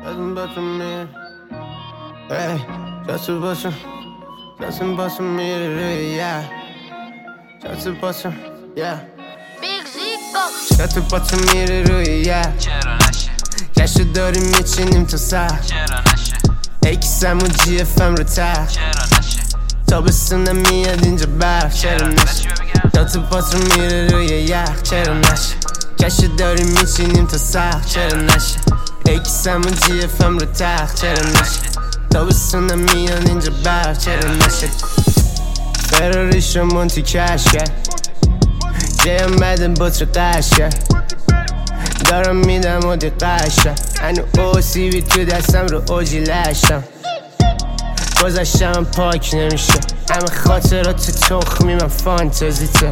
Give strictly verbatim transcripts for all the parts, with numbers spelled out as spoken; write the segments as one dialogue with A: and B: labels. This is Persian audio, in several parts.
A: Nothing but the me. Hey, just a button. Nothing but the me, yeah. Just a button, yeah.
B: Big Zico.
A: Just a button me, yeah.
C: چرا نشه
A: گشت داریم میچینیم تا سر
C: چرا نشه
A: ایکسم و جی اف ام رو تر
C: چرا نشه
A: تابستونم میاد اینجا برف چرا نشه دات پاتر میره روی یخ چرا نشه گشت داریم میچینیم تا سر چرا نشه ایکسم و جی اف ام رو تخت چرا نشه تابستونم میاد اینجا برف چرا نشه فراریش رو مونتی کش کرد جیم بدن بطر قش کرد دارم میدم و دقشم انو او سی بی تو دستم رو اوجی لشم گذشتم پاک نمیشه همه خاطرات تخمی من فانتزیته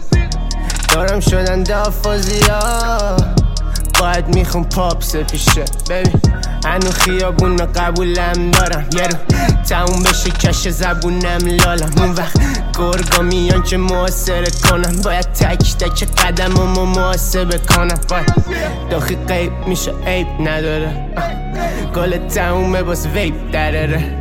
A: دارم شدن دافازی ها باید میخون پاپ سپیشه ببین انو خیابون رو قبولم دارم یه رو تموم بشه کش زبونم لالم اون وقت گرگا میان که محاصره کنم باید تک تک قدم رو محاسبه کنم باید داخل قیب میشه عیب نداره گل تمومه باز ویب دراره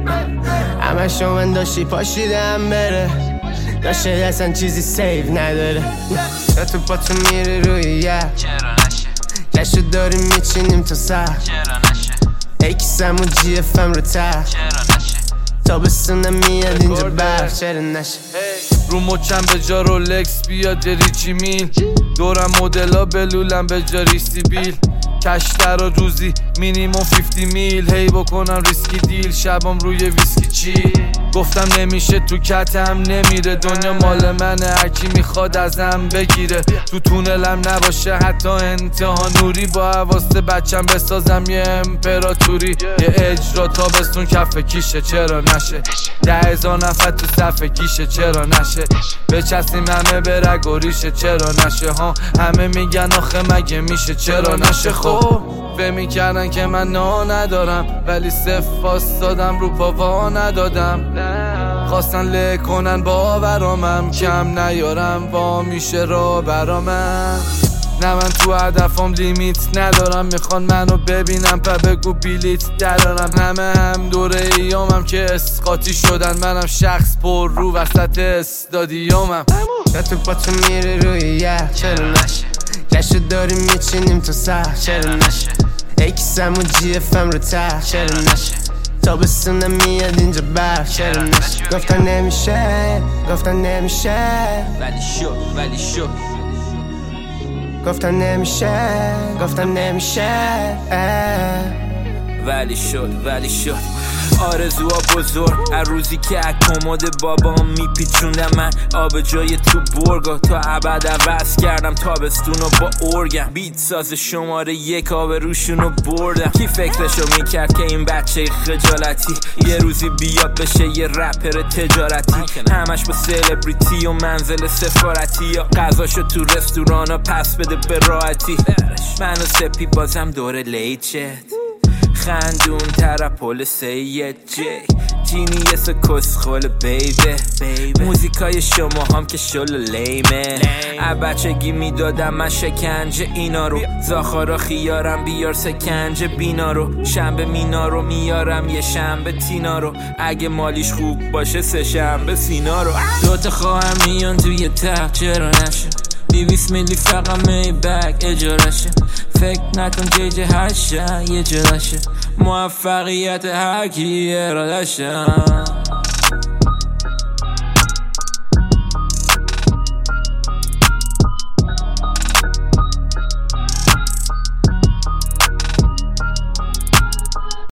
A: همه شما داشتی پاشیدم بره داشته اصلا چیزی سیو نداره داتو پاتو میره روی یه
C: چرا نشه
A: گشت داریم میچینیم تا سر
C: چرا نشه
A: ایکسم و جی اف ام رو تر
C: چرا نشه
A: تابستونم میاد اینجا برف چرا نشه
D: رو مچم به جا رولکس بیاد ریچی میل دورم مدلا بلولم به جا ریسی بیل کشتر و روزی مینیموم پنجاه میل هی بکنم ریسکی دیل شبام روی ویسکی چی گفتم نمیشه تو کتم نمیره دنیا مال منه هرکی میخواد ازم بگیره تو تونلم نباشه حتی انتها نوری با حواست بچم بسازم یه امپراتوری یه اجرا تابستون کف کیشه چرا نشه ده هزار نفر تو صف کیشه چرا نشه بچستیم همه به رگ و ریشه چرا نشه ها همه میگن آخه مگه میشه چرا نشه خب فهمی کردن که من نا ندارم ولی صف دادم رو پاوا ندادم خواستن له کنن باورامم کم نیارم وا میشه را برا من نه من تو هدفم لیمیت ندارم میخوان منو ببینم پا بگو بیلیت درارم همه هم دوره ایامم که اسقاطی شدن منم شخص پر رو وسط استادیومم
A: داتو پاتو میره روی یه چرا نشه گشت داریم میچینیم تا سر چرا نشه ایکسم و جی اف ام رو تر چرا نشه تابستونم میاد اینجا برف چرا نشه گفتن نمیشه گفتن نمیشه
C: ولی شو ولی شو
A: گفتن نمیشه گفتن نمیشه
C: ولی شد ولی شد آرزوها بزرگ هر روزی که اکماد بابام میپیچوندم من آب جای تو برگا تا ابد عوض کردم تابستونو با ارگم بیت ساز شماره یک آب روشونو بردم کی فکرشو میکرد که این بچه خجالتی یه روزی بیاد بشه یه رپر تجارتی همش با سلبریتی و منزل سفارتی یا غذاشو تو رستورانا پس بده به راحتی منو سپی بازم دور لیچت خندون تر پولس یه جی جینیس کسخول بیبه موزیکای شما هم که شل لیمه بچگی میدادم من شکنجه اینا رو زاخارا خیارم بیار سکنجه بینا رو شنبه مینا رو میارم یه شنبه تینا رو اگه مالیش خوب باشه سه شنبه سینا رو دوتا خواهم میان توی تخت چرا نشه بیویس میلی فقط می بک اجارشه فکر نکن جیجه هر شن یه جلشه موفقیت هر کی ارادشه